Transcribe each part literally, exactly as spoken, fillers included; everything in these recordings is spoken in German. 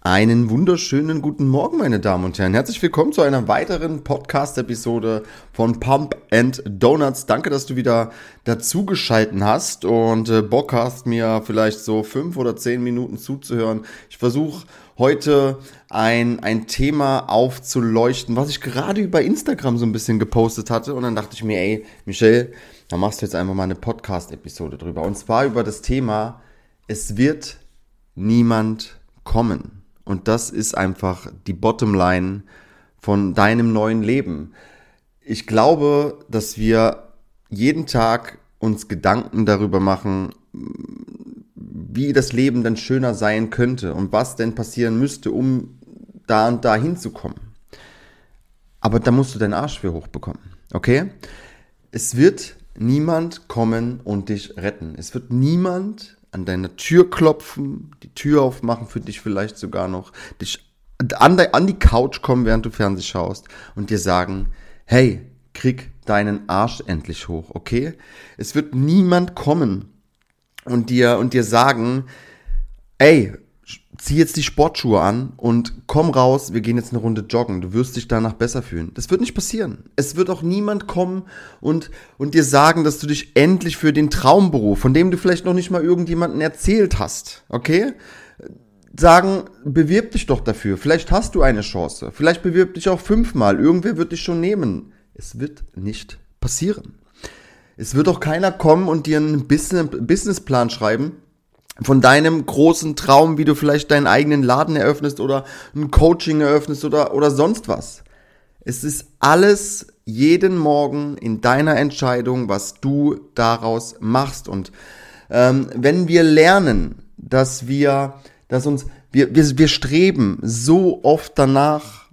Einen wunderschönen guten Morgen, meine Damen und Herren. Herzlich willkommen zu einer weiteren Podcast-Episode von Pump and Donuts. Danke, dass du wieder dazugeschalten hast und äh, Bock hast, mir vielleicht so fünf oder zehn Minuten zuzuhören. Ich versuche heute ein, ein Thema aufzuleuchten, was ich gerade über Instagram so ein bisschen gepostet hatte. Und dann dachte ich mir, ey, Michelle, da machst du jetzt einfach mal eine Podcast-Episode drüber. Und zwar über das Thema, es wird niemand kommen. Und das ist einfach die Bottomline von deinem neuen Leben. Ich glaube, dass wir jeden Tag uns Gedanken darüber machen, wie das Leben denn schöner sein könnte und was denn passieren müsste, um da und da hinzukommen. Aber da musst du deinen Arsch für hochbekommen, okay? Es wird niemand kommen und dich retten. Es wird niemand an deiner Tür klopfen, die Tür aufmachen für dich vielleicht sogar noch, dich an, de, an die Couch kommen, während du Fernsehen schaust und dir sagen, hey, krieg deinen Arsch endlich hoch, okay? Es wird niemand kommen und dir, und dir sagen, ey, zieh jetzt die Sportschuhe an und komm raus, wir gehen jetzt eine Runde joggen, du wirst dich danach besser fühlen. Das wird nicht passieren. Es wird auch niemand kommen und, und dir sagen, dass du dich endlich für den Traumberuf, von dem du vielleicht noch nicht mal irgendjemandem erzählt hast, okay? Sagen, bewirb dich doch dafür, vielleicht hast du eine Chance, vielleicht bewirb dich auch fünfmal, irgendwer wird dich schon nehmen. Es wird nicht passieren. Es wird auch keiner kommen und dir einen Business, Businessplan schreiben, von deinem großen Traum, wie du vielleicht deinen eigenen Laden eröffnest oder ein Coaching eröffnest oder, oder sonst was. Es ist alles jeden Morgen in deiner Entscheidung, was du daraus machst. Und ähm, wenn wir lernen, dass wir, dass uns, wir, wir, wir streben so oft danach,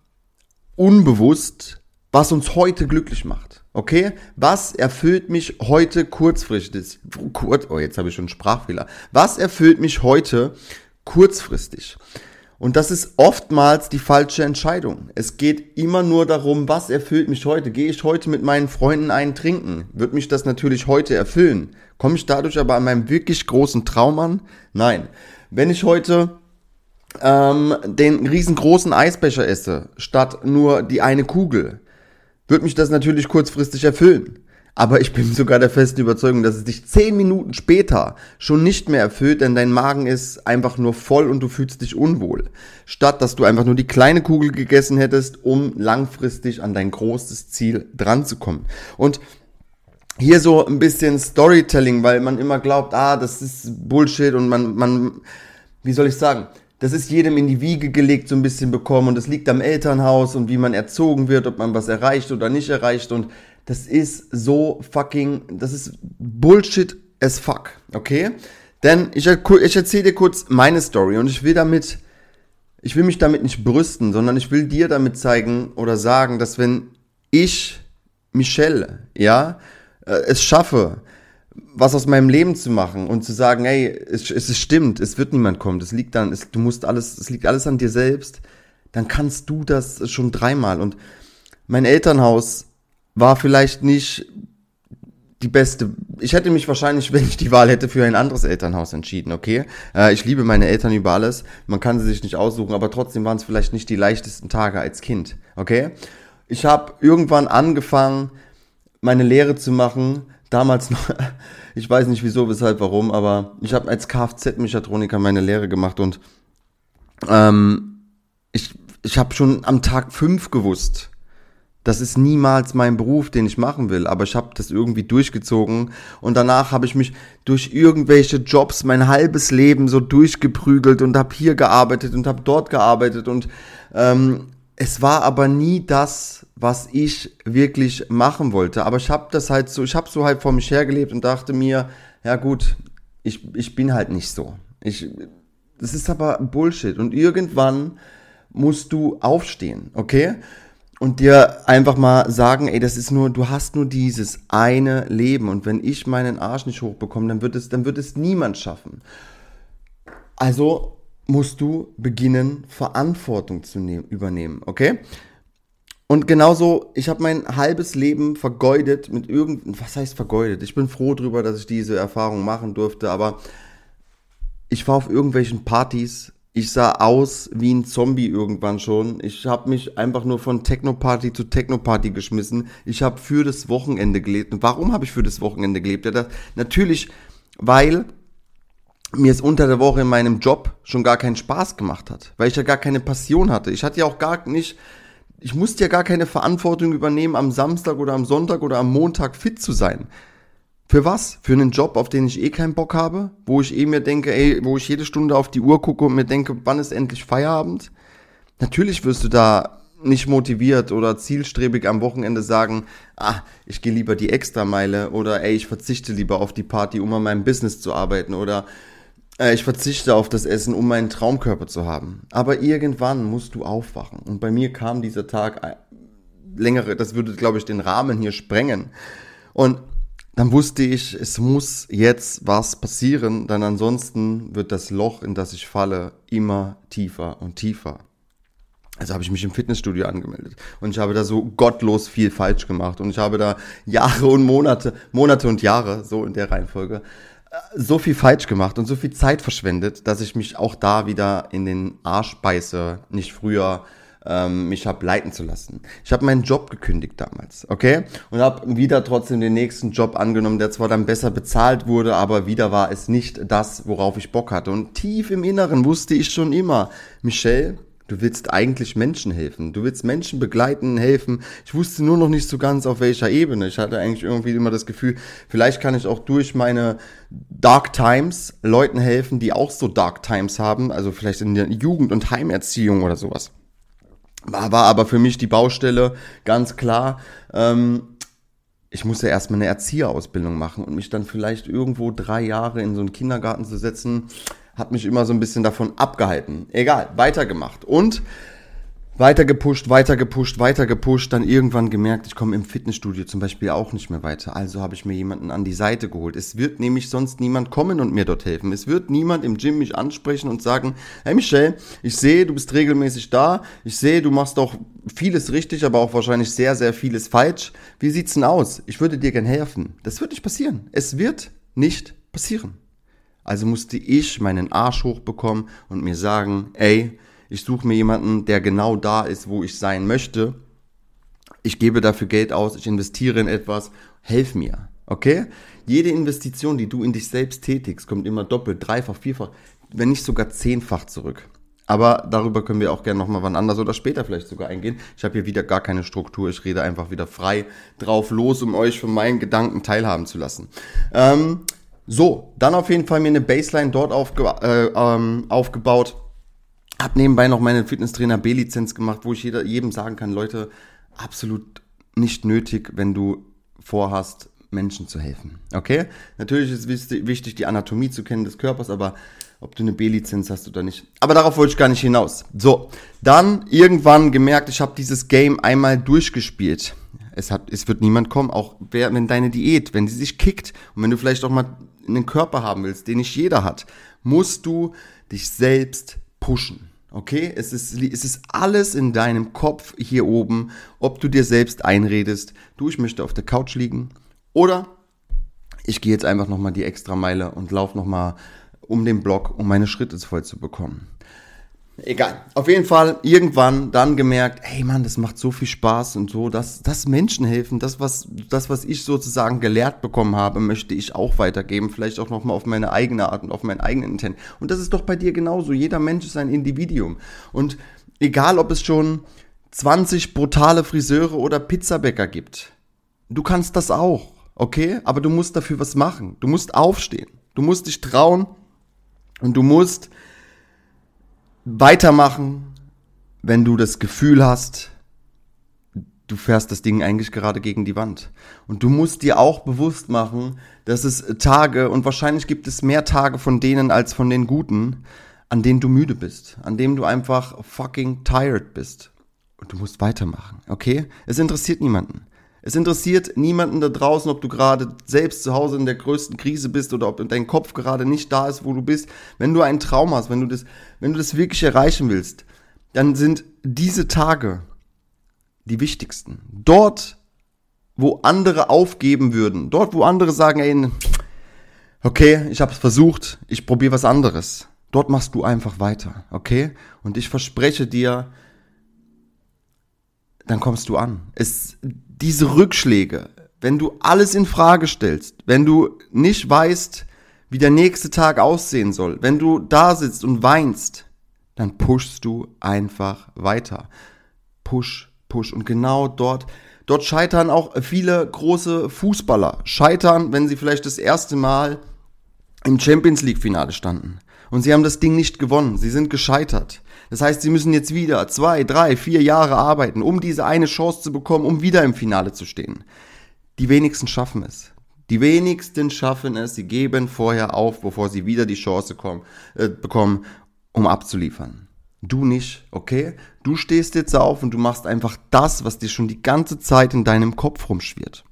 unbewusst, was uns heute glücklich macht. Okay, was erfüllt mich heute kurzfristig? Kurz, oh, jetzt habe ich schon einen Sprachfehler. Was erfüllt mich heute kurzfristig? Und das ist oftmals die falsche Entscheidung. Es geht immer nur darum, was erfüllt mich heute? Gehe ich heute mit meinen Freunden einen trinken? Wird mich das natürlich heute erfüllen? Komme ich dadurch aber an meinem wirklich großen Traum an? Nein. Wenn ich heute ähm, den riesengroßen Eisbecher esse, statt nur die eine Kugel, wird mich das natürlich kurzfristig erfüllen. Aber ich bin sogar der festen Überzeugung, dass es dich zehn Minuten später schon nicht mehr erfüllt, denn dein Magen ist einfach nur voll und du fühlst dich unwohl. Statt, dass du einfach nur die kleine Kugel gegessen hättest, um langfristig an dein großes Ziel dran zu kommen. Und hier so ein bisschen Storytelling, weil man immer glaubt, ah, das ist Bullshit und man, man, wie soll ich sagen, das ist jedem in die Wiege gelegt, so ein bisschen bekommen und es liegt am Elternhaus und wie man erzogen wird, ob man was erreicht oder nicht erreicht und das ist so fucking, das ist Bullshit as fuck, okay? Denn ich, ich erzähle dir kurz meine Story und ich will damit, ich will mich damit nicht brüsten, sondern ich will dir damit zeigen oder sagen, dass wenn ich, Michelle, ja, es schaffe, was aus meinem Leben zu machen und zu sagen, hey, es, es stimmt, es wird niemand kommen, das liegt dann, es, du musst alles, es liegt alles an dir selbst, dann kannst du das schon dreimal. Und mein Elternhaus war vielleicht nicht die beste, ich hätte mich wahrscheinlich, wenn ich die Wahl hätte, für ein anderes Elternhaus entschieden, okay? Äh, ich liebe meine Eltern über alles, man kann sie sich nicht aussuchen, aber trotzdem waren es vielleicht nicht die leichtesten Tage als Kind, okay? Ich habe irgendwann angefangen, meine Lehre zu machen, damals noch, ich weiß nicht wieso, weshalb, warum, aber ich habe als Kfz-Mechatroniker meine Lehre gemacht und ähm, ich, ich habe schon am Tag fünf gewusst, das ist niemals mein Beruf, den ich machen will, aber ich habe das irgendwie durchgezogen und danach habe ich mich durch irgendwelche Jobs mein halbes Leben so durchgeprügelt und habe hier gearbeitet und habe dort gearbeitet und ähm, es war aber nie das, was ich wirklich machen wollte. Aber ich habe das halt so, ich habe so halt vor mich hergelebt und dachte mir, ja gut, ich, ich bin halt nicht so. Ich, das ist aber Bullshit. Und irgendwann musst du aufstehen, okay? Und dir einfach mal sagen, ey, das ist nur, du hast nur dieses eine Leben. Und wenn ich meinen Arsch nicht hochbekomme, dann wird es, dann wird es niemand schaffen. Also musst du beginnen, Verantwortung zu nehmen, übernehmen, okay? Und genauso, ich habe mein halbes Leben vergeudet mit irgend, was heißt vergeudet? Ich bin froh drüber, dass ich diese Erfahrung machen durfte, aber ich war auf irgendwelchen Partys Ich sah aus wie ein Zombie irgendwann schon. Ich habe mich einfach nur von Techno-Party zu Techno-Party geschmissen. Ich habe für das Wochenende gelebt. Und warum habe ich für das Wochenende gelebt? Ja, das, natürlich, weil mir es unter der Woche in meinem Job schon gar keinen Spaß gemacht hat. Weil ich ja gar keine Passion hatte. Ich hatte ja auch gar nicht, ich musste ja gar keine Verantwortung übernehmen, am Samstag oder am Sonntag oder am Montag fit zu sein. Für was? Für einen Job, auf den ich eh keinen Bock habe? Wo ich eh mir denke, ey, wo ich jede Stunde auf die Uhr gucke und mir denke, wann ist endlich Feierabend? Natürlich wirst du da nicht motiviert oder zielstrebig am Wochenende sagen, ah, ich gehe lieber die Extrameile oder ey, ich verzichte lieber auf die Party, um an meinem Business zu arbeiten oder äh, ich verzichte auf das Essen, um meinen Traumkörper zu haben. Aber irgendwann musst du aufwachen. Und bei mir kam dieser Tag äh, längere, das würde, glaube ich, den Rahmen hier sprengen. Und dann wusste ich, es muss jetzt was passieren, denn ansonsten wird das Loch, in das ich falle, immer tiefer und tiefer. Also habe ich mich im Fitnessstudio angemeldet und ich habe da so gottlos viel falsch gemacht und ich habe da Jahre und Monate, Monate und Jahre, so in der Reihenfolge, so viel falsch gemacht und so viel Zeit verschwendet, dass ich mich auch da wieder in den Arsch beiße, nicht früher ähm, mich habe leiten zu lassen. Ich habe meinen Job gekündigt damals, okay? Und habe wieder trotzdem den nächsten Job angenommen, der zwar dann besser bezahlt wurde, aber wieder war es nicht das, worauf ich Bock hatte. Und tief im Inneren wusste ich schon immer, Michelle, du willst eigentlich Menschen helfen. Du willst Menschen begleiten, helfen. Ich wusste nur noch nicht so ganz, auf welcher Ebene. Ich hatte eigentlich irgendwie immer das Gefühl, vielleicht kann ich auch durch meine Dark Times Leuten helfen, die auch so Dark Times haben. Also vielleicht in der Jugend- und Heimerziehung oder sowas. War, war aber für mich die Baustelle ganz klar. Ähm, ich musste erstmal eine Erzieherausbildung machen und mich dann vielleicht irgendwo drei Jahre in so einen Kindergarten zu setzen, hat mich immer so ein bisschen davon abgehalten. Egal, weitergemacht und weiter gepusht, weiter gepusht, weiter gepusht, dann irgendwann gemerkt, ich komme im Fitnessstudio zum Beispiel auch nicht mehr weiter. Also habe ich mir jemanden an die Seite geholt. Es wird nämlich sonst niemand kommen und mir dort helfen. Es wird niemand im Gym mich ansprechen und sagen, hey Michelle, ich sehe, du bist regelmäßig da. Ich sehe, du machst doch vieles richtig, aber auch wahrscheinlich sehr, sehr vieles falsch. Wie sieht's denn aus? Ich würde dir gern helfen. Das wird nicht passieren. Es wird nicht passieren. Also musste ich meinen Arsch hochbekommen und mir sagen, ey, ich suche mir jemanden, der genau da ist, wo ich sein möchte. Ich gebe dafür Geld aus, ich investiere in etwas, helf mir, okay? Jede Investition, die du in dich selbst tätigst, kommt immer doppelt, dreifach, vierfach, wenn nicht sogar zehnfach zurück. Aber darüber können wir auch gerne nochmal wann anders oder später vielleicht sogar eingehen. Ich habe hier wieder gar keine Struktur, ich rede einfach wieder frei drauf los, um euch von meinen Gedanken teilhaben zu lassen. Ähm, so, dann auf jeden Fall mir eine Baseline dort aufge- äh, ähm, aufgebaut. Hab nebenbei noch meine Fitnesstrainer B-Lizenz gemacht, wo ich jeder, jedem sagen kann, Leute, absolut nicht nötig, wenn du vorhast, Menschen zu helfen. Okay? Natürlich ist es wichtig, die Anatomie zu kennen des Körpers, aber ob du eine B-Lizenz hast oder nicht. Aber darauf wollte ich gar nicht hinaus. So, dann irgendwann gemerkt, ich habe dieses Game einmal durchgespielt. Es, hat, es wird niemand kommen, auch wer, wenn deine Diät, wenn sie sich kickt und wenn du vielleicht auch mal einen Körper haben willst, den nicht jeder hat, musst du dich selbst pushen. Okay, es ist, es ist alles in deinem Kopf hier oben, ob du dir selbst einredest, du, ich möchte auf der Couch liegen oder ich gehe jetzt einfach nochmal die extra Meile und laufe nochmal um den Block, um meine Schritte voll zu bekommen. Egal, auf jeden Fall irgendwann dann gemerkt, hey Mann, das macht so viel Spaß und so, dass das Menschen helfen, das was, das, was ich sozusagen gelehrt bekommen habe, möchte ich auch weitergeben, vielleicht auch nochmal auf meine eigene Art und auf meinen eigenen Intent. Und das ist doch bei dir genauso, jeder Mensch ist ein Individuum und egal, ob es schon zwanzig brutale Friseure oder Pizzabäcker gibt, du kannst das auch, okay? Aber du musst dafür was machen, du musst aufstehen, du musst dich trauen und du musst weitermachen, wenn du das Gefühl hast, du fährst das Ding eigentlich gerade gegen die Wand. Und du musst dir auch bewusst machen, dass es Tage, und wahrscheinlich gibt es mehr Tage von denen als von den guten, an denen du müde bist, an denen du einfach fucking tired bist. Und du musst weitermachen, okay? Es interessiert niemanden. Es interessiert niemanden da draußen, ob du gerade selbst zu Hause in der größten Krise bist oder ob dein Kopf gerade nicht da ist, wo du bist. Wenn du einen Traum hast, wenn du das, wenn du das wirklich erreichen willst, dann sind diese Tage die wichtigsten. Dort, wo andere aufgeben würden, dort, wo andere sagen, ey, okay, ich habe es versucht, ich probiere was anderes. dort machst du einfach weiter, okay? Und ich verspreche dir, dann kommst du an. Es, diese Rückschläge, wenn du alles in Frage stellst, wenn du nicht weißt, wie der nächste Tag aussehen soll, wenn du da sitzt und weinst, dann pushst du einfach weiter. Push, push. Und genau dort, dort scheitern auch viele große Fußballer. Scheitern, wenn sie vielleicht das erste Mal im Champions League Finale standen. Und sie haben das Ding nicht gewonnen. Sie sind gescheitert. Das heißt, sie müssen jetzt wieder zwei, drei, vier Jahre arbeiten, um diese eine Chance zu bekommen, um wieder im Finale zu stehen. Die wenigsten schaffen es. Die wenigsten schaffen es. Sie geben vorher auf, bevor sie wieder die Chance kommen, äh, bekommen, um abzuliefern. Du nicht, okay? Du stehst jetzt auf und du machst einfach das, was dir schon die ganze Zeit in deinem Kopf rumschwirrt.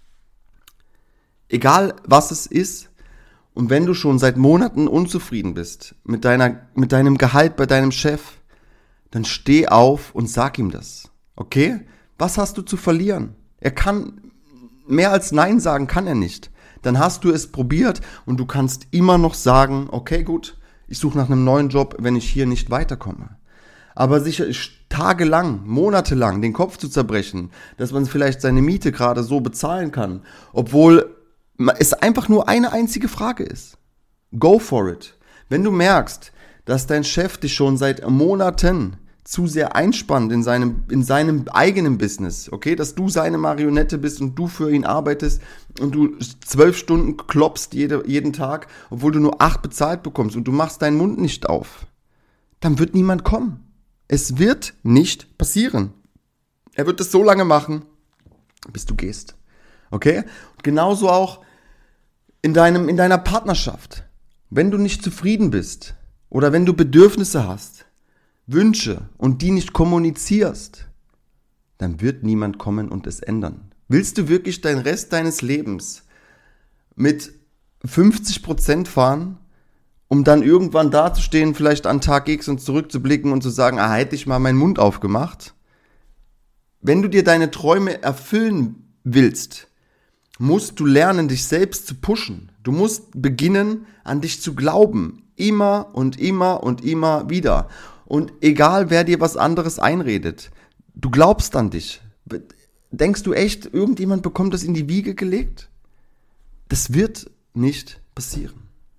Egal, was es ist, und wenn du schon seit Monaten unzufrieden bist mit deiner, mit deinem Gehalt bei deinem Chef, dann steh auf und sag ihm das, okay? Was hast du zu verlieren? Er kann, mehr als Nein sagen kann er nicht. Dann hast du es probiert und du kannst immer noch sagen, okay, gut, ich suche nach einem neuen Job, wenn ich hier nicht weiterkomme. Aber sicher tagelang, monatelang den Kopf zu zerbrechen, dass man vielleicht seine Miete gerade so bezahlen kann, obwohl es einfach nur eine einzige Frage ist. Go for it. Wenn du merkst, dass dein Chef dich schon seit Monaten zu sehr einspannt in seinem, in seinem eigenen Business, okay, dass du seine Marionette bist und du für ihn arbeitest und du zwölf Stunden klopfst jede, jeden Tag, obwohl du nur acht bezahlt bekommst und du machst deinen Mund nicht auf, dann wird niemand kommen. Es wird nicht passieren. Er wird es so lange machen, bis du gehst. Okay? Und genauso auch in deinem, in deiner Partnerschaft. Wenn du nicht zufrieden bist oder wenn du Bedürfnisse hast, Wünsche und die nicht kommunizierst, dann wird niemand kommen und es ändern. Willst du wirklich den Rest deines Lebens mit fünfzig Prozent fahren, um dann irgendwann dazustehen, vielleicht an Tag X und zurückzublicken und zu sagen, ah, hätte ich mal meinen Mund aufgemacht? Wenn du dir deine Träume erfüllen willst, musst du lernen, dich selbst zu pushen. Du musst beginnen, an dich zu glauben. Immer und immer und immer wieder. Und egal, wer dir was anderes einredet, du glaubst an dich. Denkst du echt, irgendjemand bekommt das in die Wiege gelegt? Das wird nicht passieren.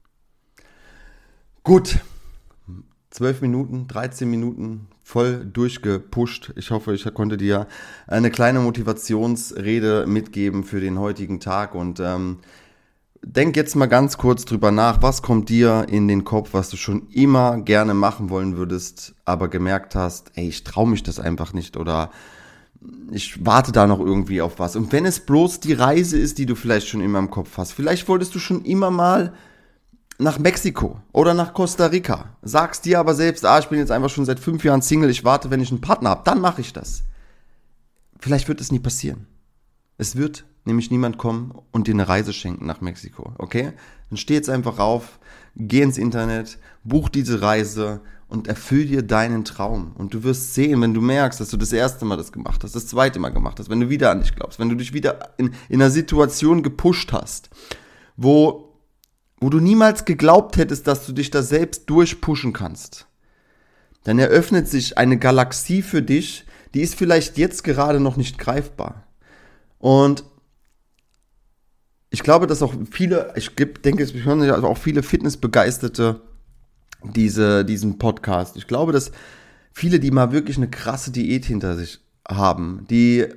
Gut, zwölf Minuten, dreizehn Minuten, voll durchgepusht. Ich hoffe, ich konnte dir eine kleine Motivationsrede mitgeben für den heutigen Tag und ähm, denk jetzt mal ganz kurz drüber nach, was kommt dir in den Kopf, was du schon immer gerne machen wollen würdest, aber gemerkt hast, ey, ich traue mich das einfach nicht oder ich warte da noch irgendwie auf was. Und wenn es bloß die Reise ist, die du vielleicht schon immer im Kopf hast, vielleicht wolltest du schon immer mal nach Mexiko oder nach Costa Rica, sagst dir aber selbst, ah, ich bin jetzt einfach schon seit fünf Jahren Single, ich warte, wenn ich einen Partner habe, dann mache ich das. Vielleicht wird es nie passieren. Es wird nämlich niemand kommen und dir eine Reise schenken nach Mexiko, okay? Dann steh jetzt einfach auf, geh ins Internet, buch diese Reise und erfüll dir deinen Traum. Und du wirst sehen, wenn du merkst, dass du das erste Mal das gemacht hast, das zweite Mal gemacht hast, wenn du wieder an dich glaubst, wenn du dich wieder in, in einer Situation gepusht hast, wo wo du niemals geglaubt hättest, dass du dich da selbst durchpushen kannst, dann eröffnet sich eine Galaxie für dich, die ist vielleicht jetzt gerade noch nicht greifbar. Und ich glaube, dass auch viele, ich denke, es hören ja auch viele Fitnessbegeisterte diese, diesen Podcast. Ich glaube, dass viele, die mal wirklich eine krasse Diät hinter sich haben, die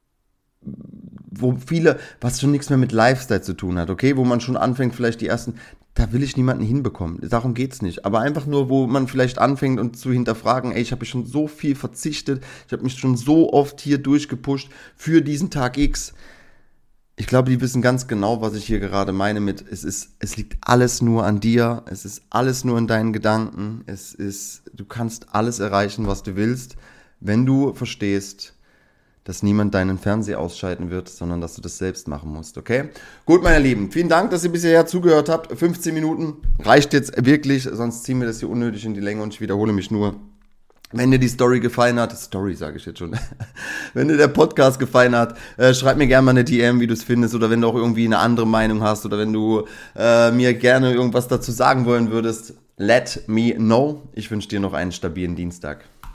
wo viele, was schon nichts mehr mit Lifestyle zu tun hat, okay, wo man schon anfängt, vielleicht die ersten, da will ich niemanden hinbekommen, darum geht's nicht, aber einfach nur, wo man vielleicht anfängt und zu hinterfragen, ey, ich habe schon so viel verzichtet, ich habe mich schon so oft hier durchgepusht für diesen Tag X. Ich glaube, die wissen ganz genau, was ich hier gerade meine mit, es ist, es liegt alles nur an dir, es ist alles nur in deinen Gedanken, es ist, du kannst alles erreichen, was du willst, wenn du verstehst, dass niemand deinen Fernseher ausschalten wird, sondern dass du das selbst machen musst, okay? Gut, meine Lieben, vielen Dank, dass ihr bisher zugehört habt. fünfzehn Minuten reicht jetzt wirklich, sonst ziehen wir das hier unnötig in die Länge und ich wiederhole mich nur. Wenn dir die Story gefallen hat, Story sage ich jetzt schon, wenn dir der Podcast gefallen hat, äh, schreib mir gerne mal eine D M, wie du es findest, oder wenn du auch irgendwie eine andere Meinung hast oder wenn du äh, mir gerne irgendwas dazu sagen wollen würdest, let me know. Ich wünsche dir noch einen stabilen Dienstag.